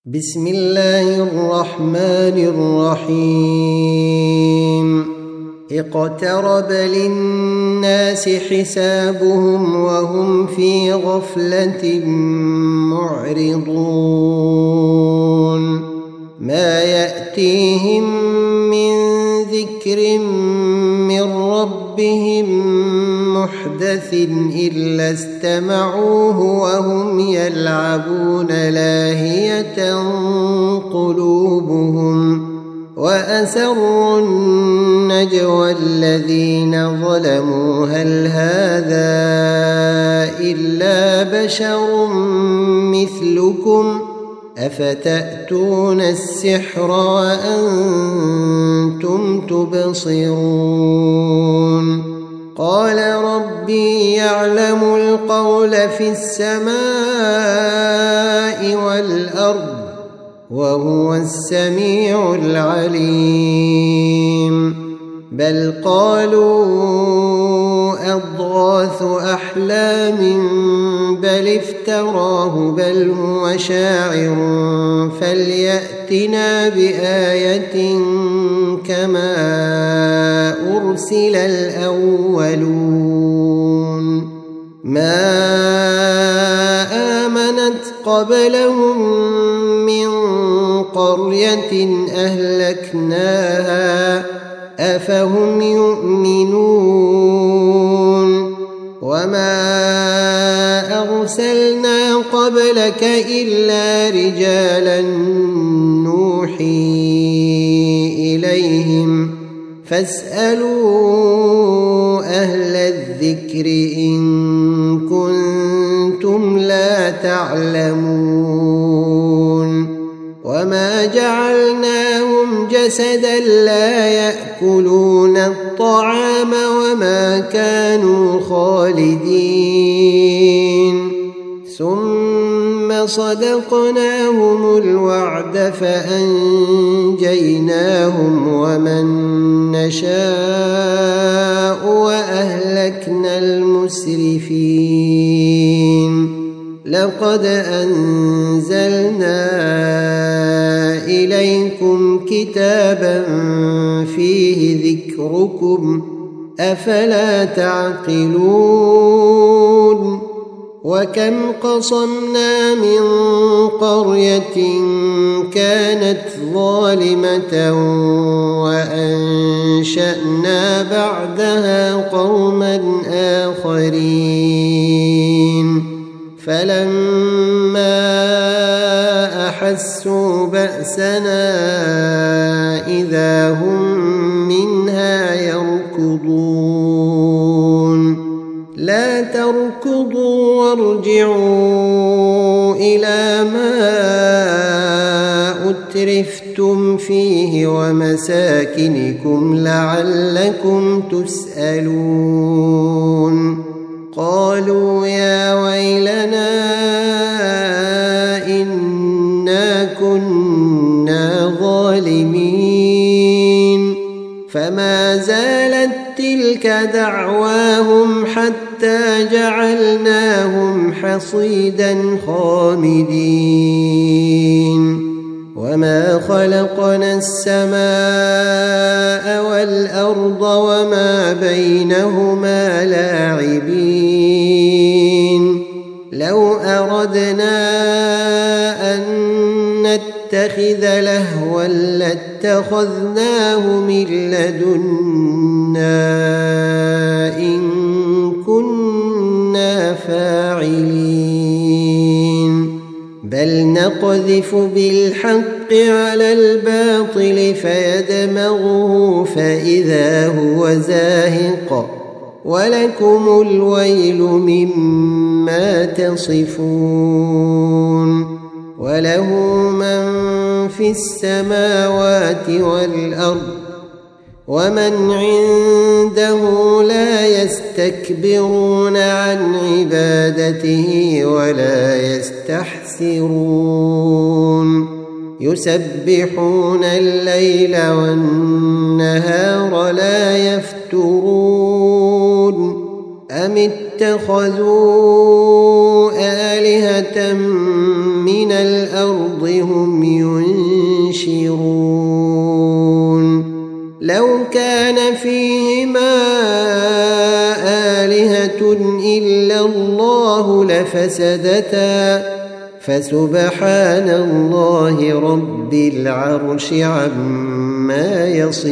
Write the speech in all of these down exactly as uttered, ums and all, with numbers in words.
بسم الله الرحمن الرحيم اقترب للناس حسابهم وهم في غفلة معرضون ما يأتيهم من ذكر من ربهم محدث إلا استمعوه وهم يلعبون لاهية قلوبهم وأسروا النجوى الذين ظلموا هل هذا إلا بشر مثلكم أفتأتون السحر وأنتم تبصرون قال ربي يعلم القول في السماء والأرض وهو السميع العليم بل قالوا أضغاث أحلام بل افتراه بل هو شاعر فليأتنا بآية كما أرسل الأولون ما آمنت قبلهم من قرية أهلكناها أفهم يؤمنون وما أرسلنا قبلك إلا رجالا نوحي إليهم فاسألوا أهل الذكر إن كنتم لا تعلمون وما جعلناهم جسدا لا يأكلون الطعام وما كانوا خالدين ثم صدقناهم الوعد فأنجيناهم ومن نشاء وأهلكنا المسرفين لقد أنزلنا إليكم كتابا فيه ذكركم أفلا تعقلون وكم قصمنا من قرية كانت ظالمة وأنشأنا بعدها قوما آخرين فلما أحسوا بأسنا إذا هم منها يركضون لا تركضوا وارجعوا إلى ما أترفتم فيه ومساكنكم لعلكم تسألون قالوا يا ويلنا إنا كنا ظالمين فما زالت تلك دعواهم حتى جعلناهم حصيدا خامدين وما خلقنا السماء والأرض وما بينهما لاعبين لو أردنا أن نتخذ لهوا لاتخذناه من لدنا إن كنا فاعلين بل نقذف بالحق على الباطل فيدمغه فإذا هو زاهق ولكم الويل مما تصفون وله من في السماوات والأرض ومن عنده لا يستكبرون عن عبادته ولا يستحسرون يسبحون الليل والنهار لا يفترون أم اتخذوا آلهة من الأرض الأرض هم ينشرون لو كان فيهما آلهة إلا الله لفسدتا فسبحان الله رب العرش عما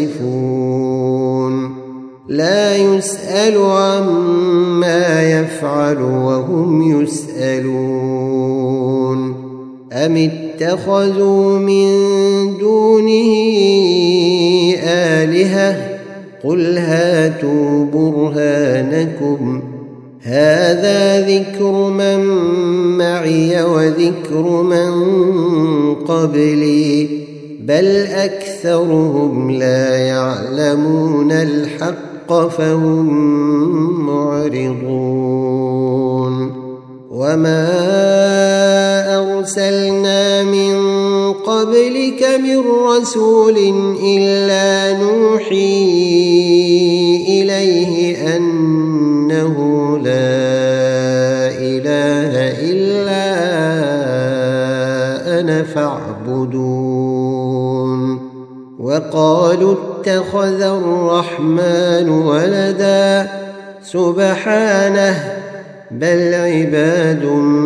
يصفون لا يسأل عما يفعل وهم يسألون أم اتخذوا من دونه آلهة قل هاتوا برهانكم هذا ذكر من معي وذكر من قبلي بل أكثرهم لا يعلمون الحق فهم معرضون وما أرسلنا من قبلك من رسول إلا نوحي إليه أنه لا إله إلا أنا فاعبدون وقالوا اتخذ الرحمن ولدا سبحانه بل عباد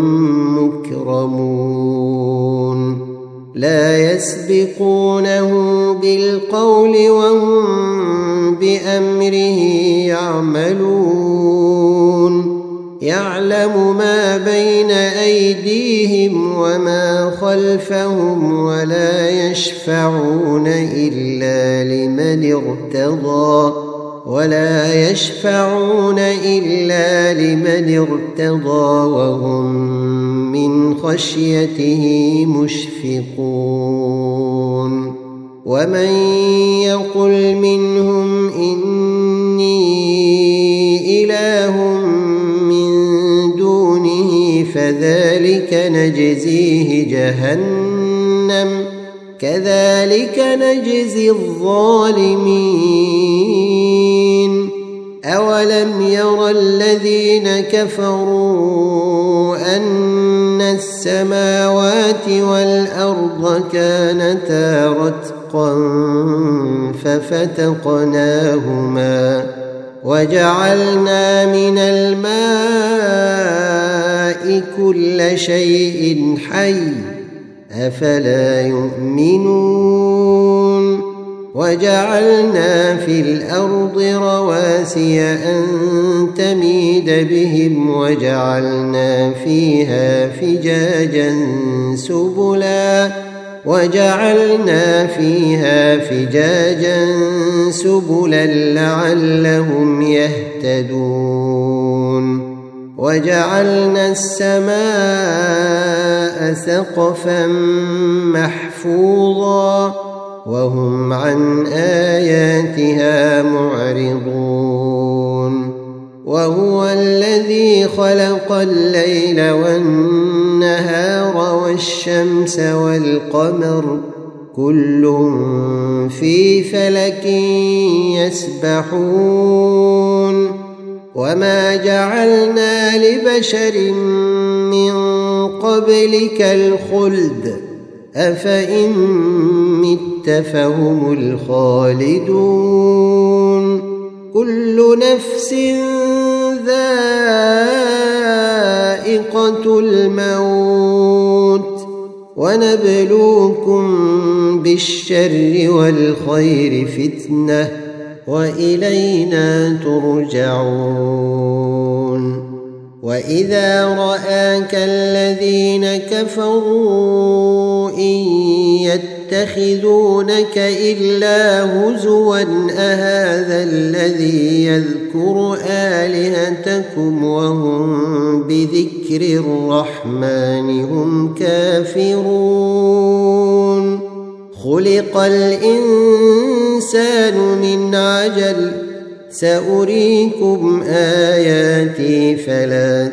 مكرمون لا يسبقونه بالقول وهم بأمره يعملون يعلم ما بين أيديهم وما خلفهم ولا يشفعون إلا لمن ارتضى ولا يشفعون إلا لمن ارتضى وهم من خشيته مشفقون ومن يقل منهم إني إله من دونه فذلك نجزيه جهنم كذلك نجزي الظالمين أولم ير الذين كفروا أن السماوات والأرض كانتا رتقا ففتقناهما وجعلنا من الماء كل شيء حي أفلا يؤمنون وجعلنا في الأرض رواسي أن تميد بهم وجعلنا فيها فجاجا سبلا وجعلنا فيها فجاجا سبلا لعلهم يهتدون وجعلنا السماء سقفا محفوظا وهم عن آياتها معرضون وهو الذي خلق الليل والنهار والشمس والقمر كل في فلك يسبحون وما جعلنا لبشر من قبلك الخلد أفإن مت فهم الخالدون كل نفس ذائقة الموت ونبلوكم بالشر والخير فتنة وإلينا ترجعون وإذا رآك الذين كفروا إن يتخذونك إلا هزوا أهذا الذي يذكر آلهتكم وهم بذكر الرحمن هم كافرون خلق الإنسان من عجل سأريكم آياتي فلا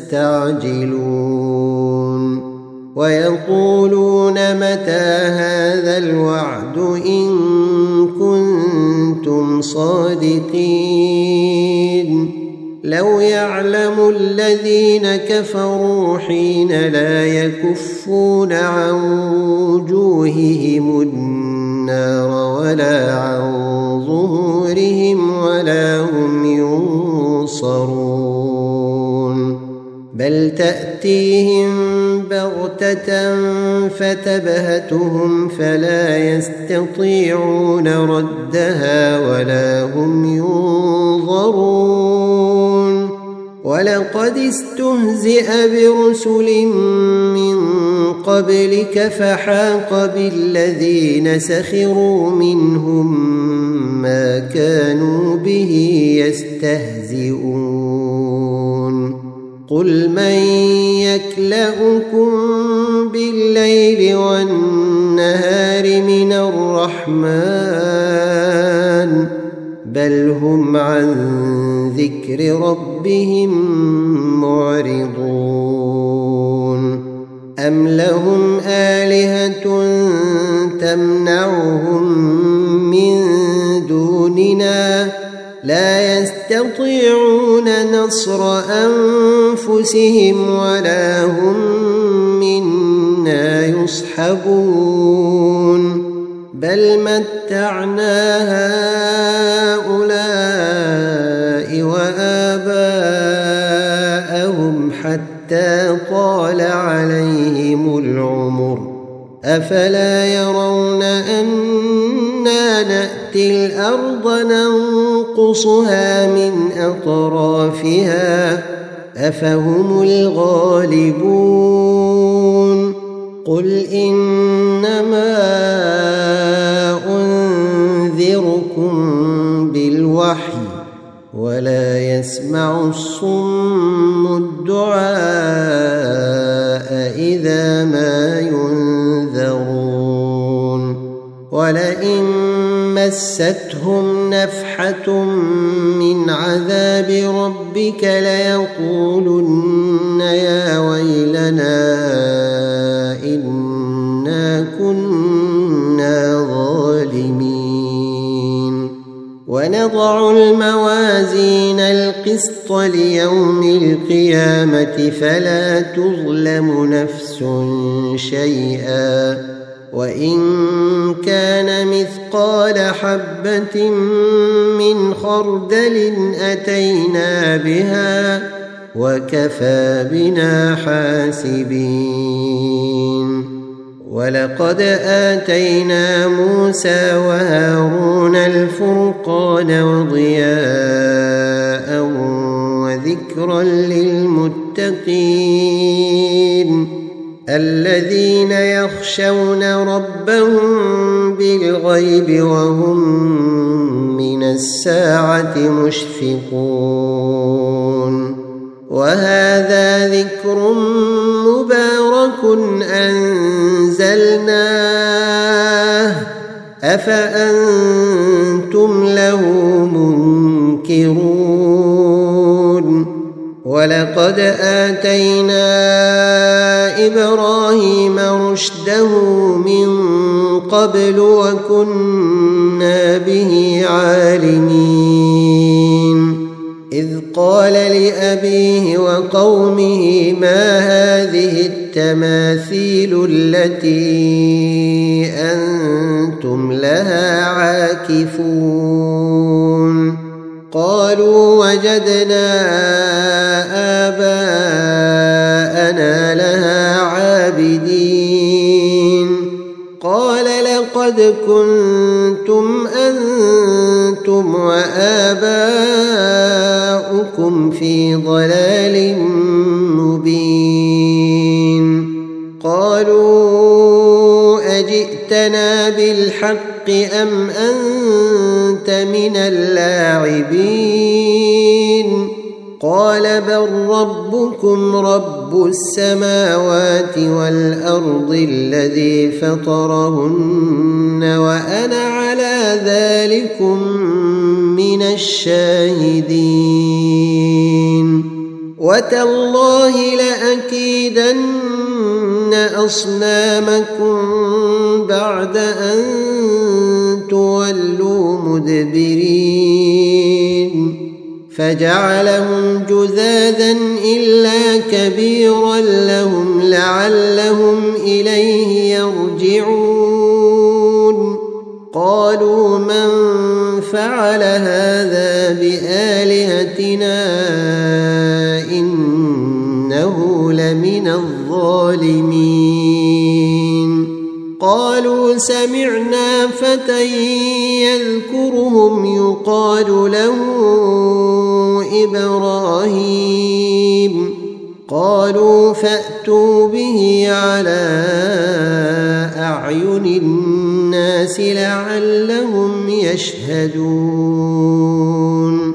تستعجلون ويقولون متى هذا الوعد إن كنتم صادقين لو يعلم الذين كفروا حين لا يكفون عن وجوههم النار ولا عن ظهورهم ولا هم ينصرون بل تأتيهم بغتة فتبهتهم فلا يستطيعون ردها ولا هم ينظرون ولقد استهزئ برسل من قبلك فحاق بالذين سخروا منهم ما كانوا به يستهزئون قل من يكلؤكم بالليل والنهار من الرحمن بل هم عن ذكر ربهم معرضون أم لهم آلهة تمنعهم من دوننا لا يستطيعون نصر أنفسهم ولا هم منا يصحبون بل متعنا هؤلاء وآباءهم حتى طال عليهم العمر أفلا يرون أنا نأتي الأرض ننقصها من أطرافها أفهم الغالبون قل إنما أنذركم بالوحي ولا يسمع الصم الدعاء إذا ما ينذرون ولئن مستهم نفحة من عذاب ربك ليقولن يا ويلنا إنا كنا ظالمين ونضع الموازين القسط ليوم القيامة فلا تظلم نفس شيئا وإن كان مثقال حبة من خردل أتينا بها وكفى بنا حاسبين ولقد آتينا موسى وهارون الفرقان وضياء وذكرا للمتقين الذين يخشون ربهم بالغيب وهم من الساعة مشفقون وهذا ذكر مبارك أنزلناه أفأنتم له منكرون ولقد آتينا إبراهيم رشده من قبل وكنا به عالمين إذ قال لأبيه وقومه ما هذه التماثيل التي أنتم لها عاكفون قالوا وجدنا آباءنا لها عابدين قال لقد كنتم أنتم وآباؤكم في ضلال مبين قالوا أجئتنا بالحق أم أنت من اللاعبين قال بل ربكم رب السماوات والأرض الذي فطرهن وأنا على ذلكم من الشاهدين وتالله لأكيدن أصنامكم بعد أن تولوا مدبرين فجعلهم جذاذا إلا كبيرا لهم لعلهم إليه يرجعون قالوا من فعل هذا بآلهتنا إنه لمن الظالمين قالوا سمعنا فتى يذكرهم يقال له إبراهيم قالوا فأتوا به على أعين الناس لعلهم يشهدون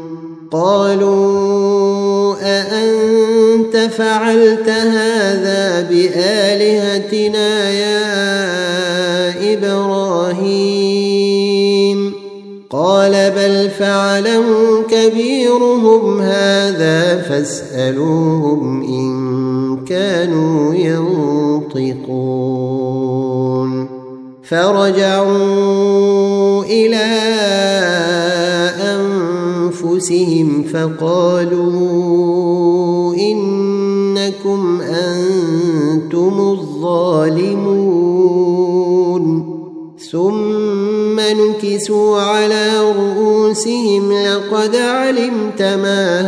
قالوا أأنت فعلت هذا بآلهتنا يا إبراهيم قال بل فعله كبيرهم هذا فاسألوهم إن كانوا ينطقون فرجعوا إلى أنفسهم فقالوا إنكم أنتم الظالمون ثم نكسوا على رؤوسهم لقد علمت ما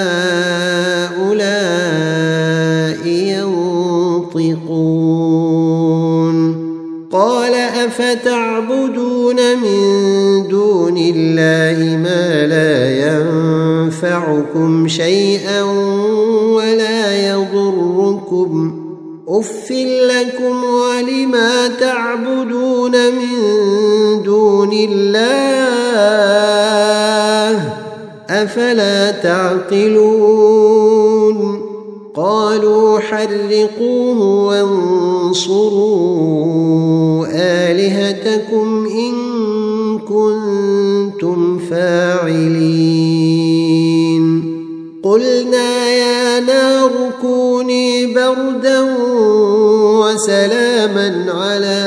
هؤلاء ينطقون قال أفتعبدون من دون الله ما لا ينفعكم شيئا ولا يضركم أف لكم ولما تعبدون من دون الله أفلا تعقلون قالوا حرقوه وانصروا آلهتكم إن كنتم فاعلين قلنا يا نار كوني بردا وسلاما على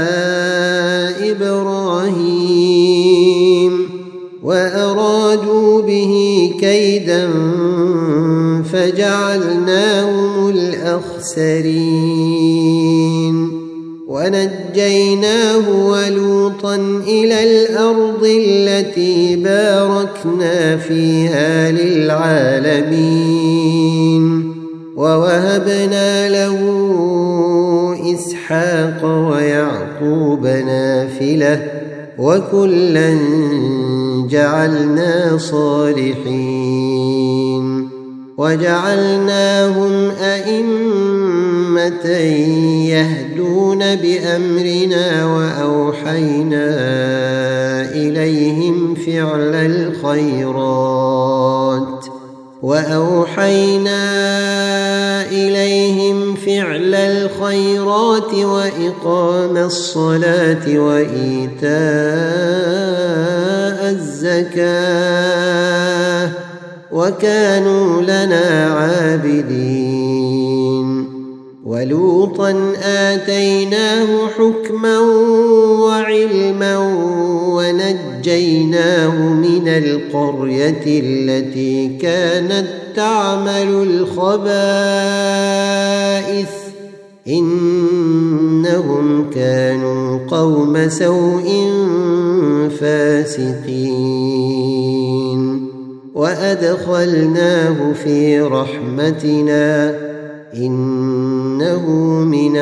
إبراهيم وأرادوا به كيدا فجعلناهم الأخسرين ونجيناه ولوطا إلى الأرض التي باركنا فيها للعالمين ووهبنا له إسحاق ويعقوب نافلة وكلا جعلنا صالحين وجعلناهم أئمة يهدون بأمرنا وأوحينا إليهم فعل الخيرات وأوحينا إليهم فعل الخيرات وإقام الصلاة وإيتاء الزكاة وكانوا لنا عابدين ولوطا آتيناه حكما وعلما ونجيناه من القرية التي كانت تعمل الخبائث إنهم كانوا قوم سوء فاسقين وأدخلناه في رحمتنا إنه من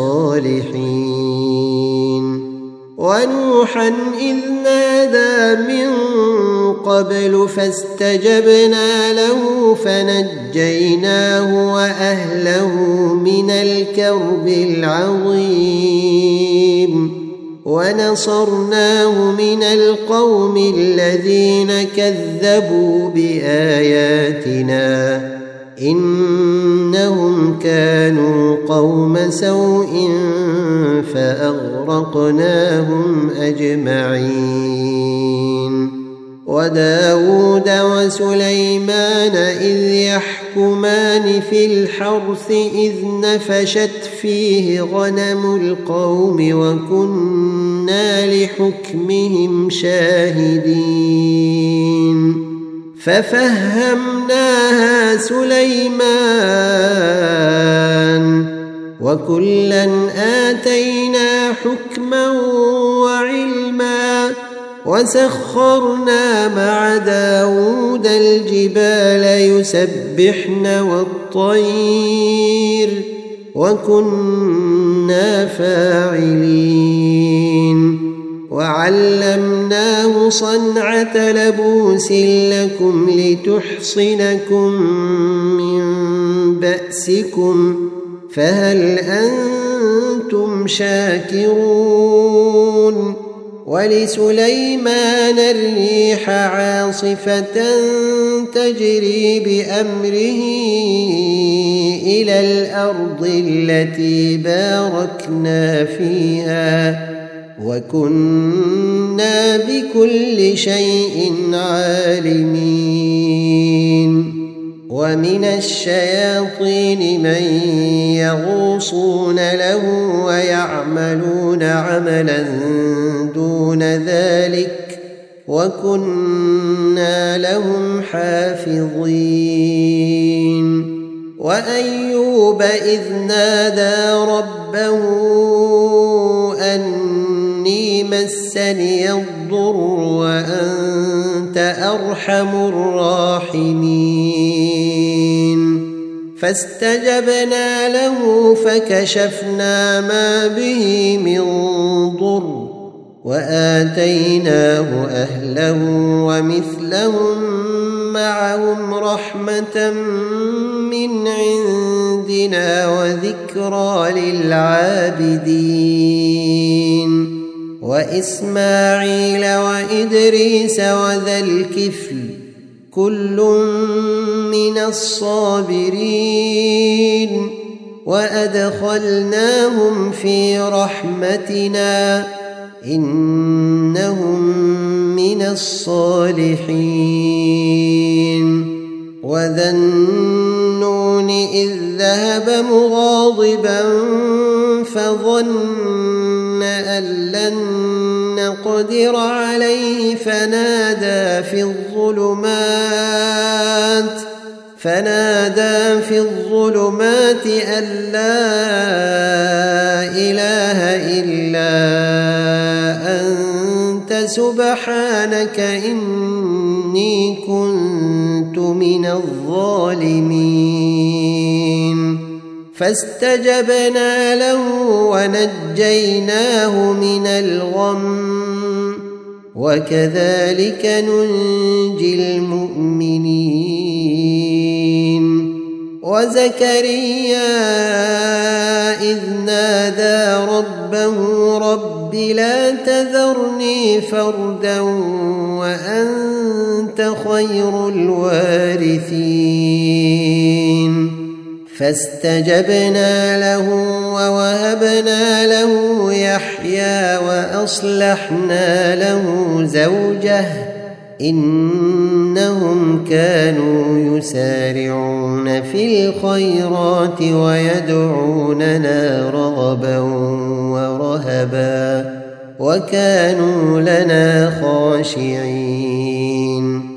الصالحين ونوحا إذ نادى من قبل فاستجبنا له فنجيناه وأهله من الكرب العظيم ونصرناه من القوم الذين كذبوا بآياتنا إنهم كانوا قوم سوء فأغرقناهم أجمعين وداود وسليمان إذ يحكمان في الحرث إذ نفشت فيه غنم القوم وكنا لحكمهم شاهدين ففهمناها سليمان وكلا آتينا حكما وعلما وسخرنا مع داود الجبال يسبحن والطير وكنا فاعلين وعلمناه صنعة لبوس لكم لتحصنكم من بأسكم فهل أنتم شاكرون ولسليمان الريح عاصفة تجري بأمره إلى الأرض التي باركنا فيها وكنا بكل شيء عالمين ومن الشياطين من يغوصون له ويعملون عملا دون ذلك وكنا لهم حافظين وأيوب إذ نادى ربه أني مسني الضر وأنت أرحم الراحمين فاستجبنا له فكشفنا ما به من ضر وآتيناه أهله ومثلهم معهم رحمة من عندنا وذكرى للعابدين وإسماعيل وإدريس وذا الكفل كل من الصابرين وأدخلناهم في رحمتنا إنهم من الصالحين وذا النون إذ ذهب مغاضبا فظن أن لن نقدر عليه فنادى في الظلمات فنادى في الظلمات أن لا إله إلا أنت سبحانك إني كنت من الظالمين فاستجبنا له ونجيناه من الغم وكذلك ننجي المؤمنين وزكريا إذ نادى ربه رب لا تذرني فردا وأنت خير الوارثين فاستجبنا له ووهبنا له يحيى وأصلحنا له زوجه إنهم كانوا يسارعون في الخيرات ويدعوننا رغبا ورهبا وكانوا لنا خاشعين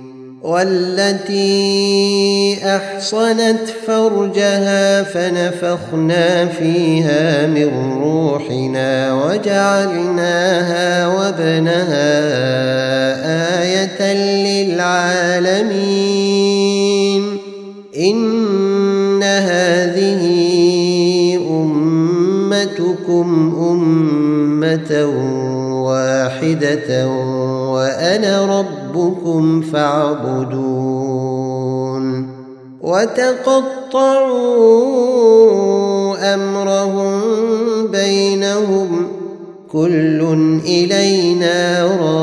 والتي أحصنت فرجها فنفخنا فيها من روحنا وجعلناها وابنها آية للعالمين إن هذه أمتكم أمة واحدة وأنا ربكم فاعبدون وتقطعوا أمرهم بينهم كل إلينا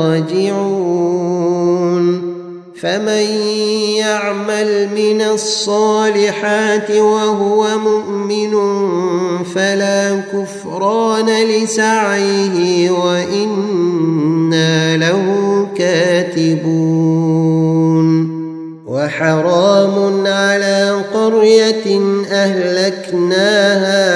راجعون فمن يعمل من الصالحات وهو مؤمن فلا كفران لسعيه وإنا له كاتبون وحرام على قرية أهلكناها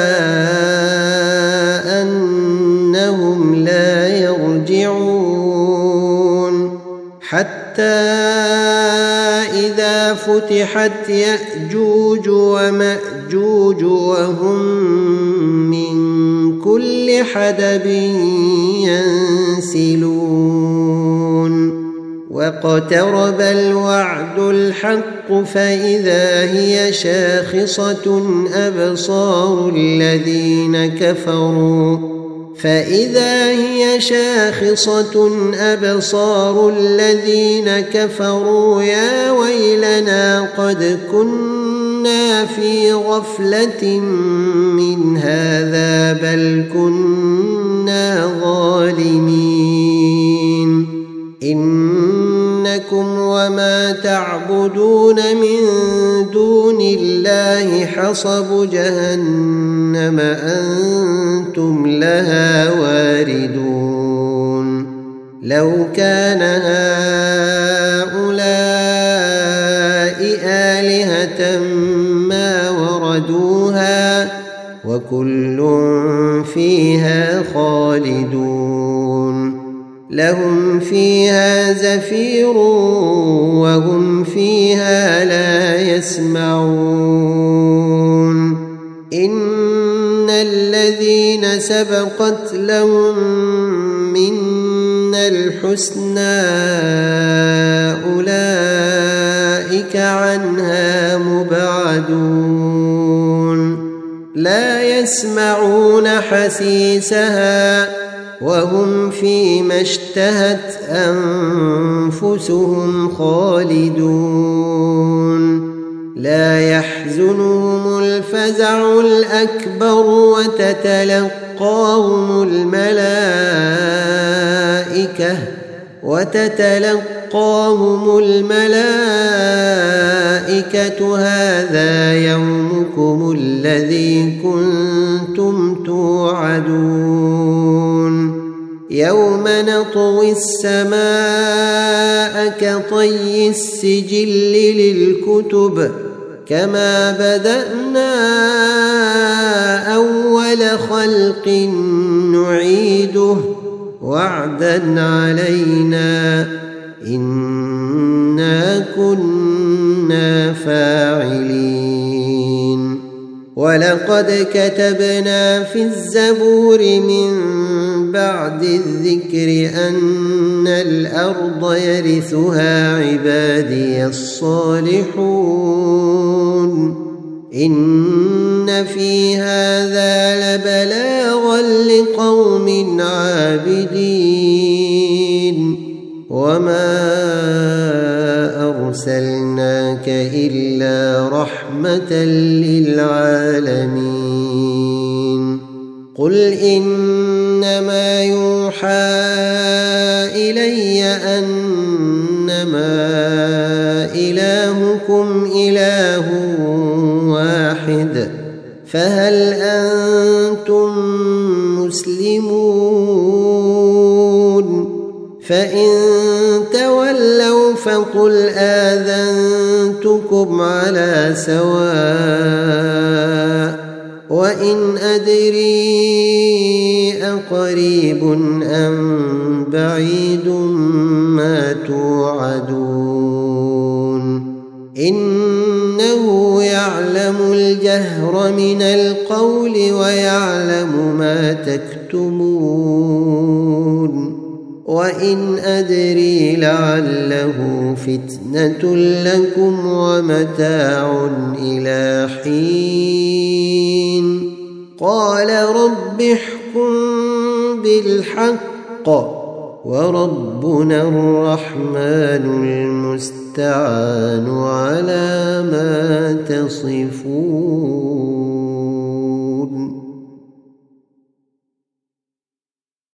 أنهم لا يرجعون حتى إذا فتحت يأجوج ومأجوج وهم من كل حدب ينسلون واقترب الوعد الحق فإذا هي شاخصة أبصار الذين كفروا فإذا هي شاخصة أبصار الذين كفروا يا ويلنا قد كنا في غفلة من هذا بل كنا ظالمين إنكم وما تعبدون من دون الله حصب جهنم أنتم لها واردون لو كان هؤلاء آلهة ما وردوها وكل فيها خالدون لهم فيها زفير وهم فيها لا يسمعون إن الذين سبقت لهم منا الحسنى أولئك عنها مبعدون لا يسمعون حسيسها وهم فيما اشتهت أنفسهم خالدون لا يحزنهم الفزع الأكبر وتتلقاهم الملائكة وتتلقاهم الملائكة هذا يومكم الذي كنتم توعدون يوم نطوي السماء كطي السجل للكتب كما بدأنا أول خلق نعيده وعدا علينا إنا كنا فاعلين ولقد كتبنا في الزبور من بعد الذكر أن الأرض يرثها عبادي الصالحون إن في هذا لبلاغا لقوم عابدين وما أرسلناك إلا رحمة للعالمين قل إنما يوحى إلي أنما إلهكم إله واحد فهل أنتم مسلمون فإن تولوا فقل آذنتكم على سواء وإن أدري أقريب أم بعيد ما توعدون إنه يعلم الجهر من القول ويعلم ما تكتمون وإن أدري لعله فتنة لكم ومتاع إلى حين قال رب احكم بالحق وربنا الرحمن المستعان على ما تصفون.